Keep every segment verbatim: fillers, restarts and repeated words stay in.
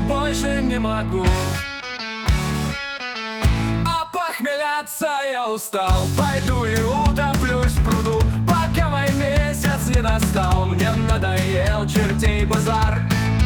больше не могу. А похмеляться я устал, пойду и утоплюсь в пруду, пока мой месяц не настал. Мне надоел чертей базар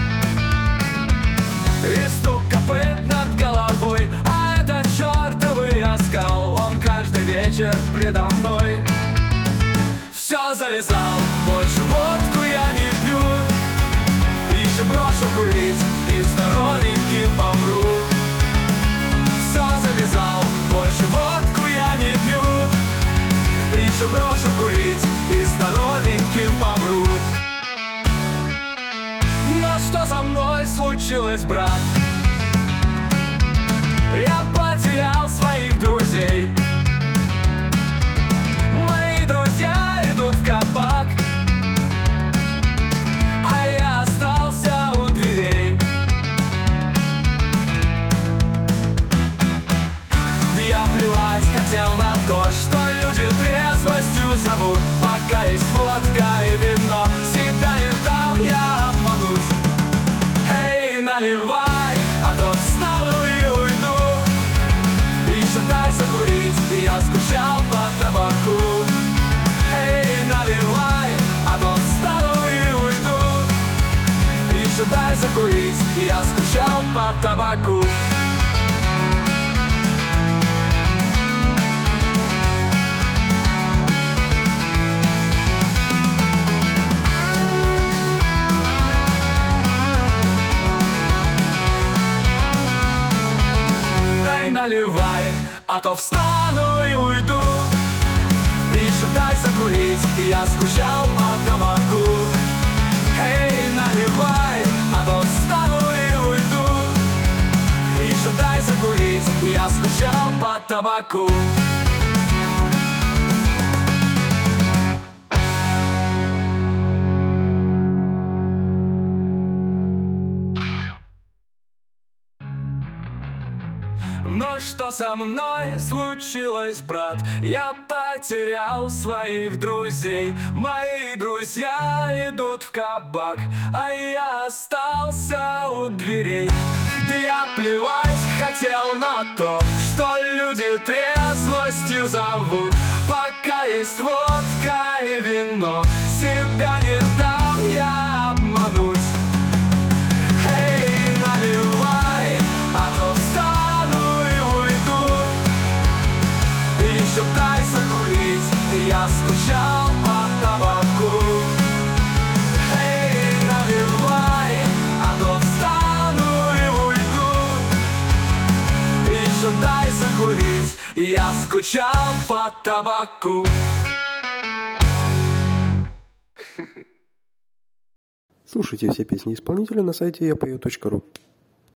и стук копыт над головой, а этот чертовый оскал, он каждый вечер предо мной. Все завязал, больше водку я не пью, еще брошу курить и сторонники помру. Все завязал, больше водку я не пью, еще брошу курить и сторонники помру. Но что со мной случилось, брат? Я потерял своих друзей. Мои друзья идут в кабак, а я остался у дверей. Я плевать хотел на то, что люди трезвостью зовут. Пока есть водка и вино, себя не дам я обмануть. Эй, наливай, а то встану и уйду. Еще дай закурить, я скучал по табаку. Эй, наливай, а то встану и уйду. Еще дай закурить, я скучал по табаку. Наливай, а то встану и уйду. Еще дай закурить, я скучал по табаку. Эй, наливай, а то встану и уйду. Еще дай закурить, я скучал по табаку. Но что со мной случилось, брат? Я потерял своих друзей. Мои друзья идут в кабак, а я остался у дверей. Да я плевать хотел на то, что люди трезвостью зовут. Пока есть водка и вино, себя не дам я обмануть. Эй, наливай, а то встану и уйду. Еще дай закурить, я скучал по табаку. Эй, наливай, а то встану и уйду. Еще дай закурить, я скучал по табаку. Слушайте все песни исполнителя на сайте я пою точка ру.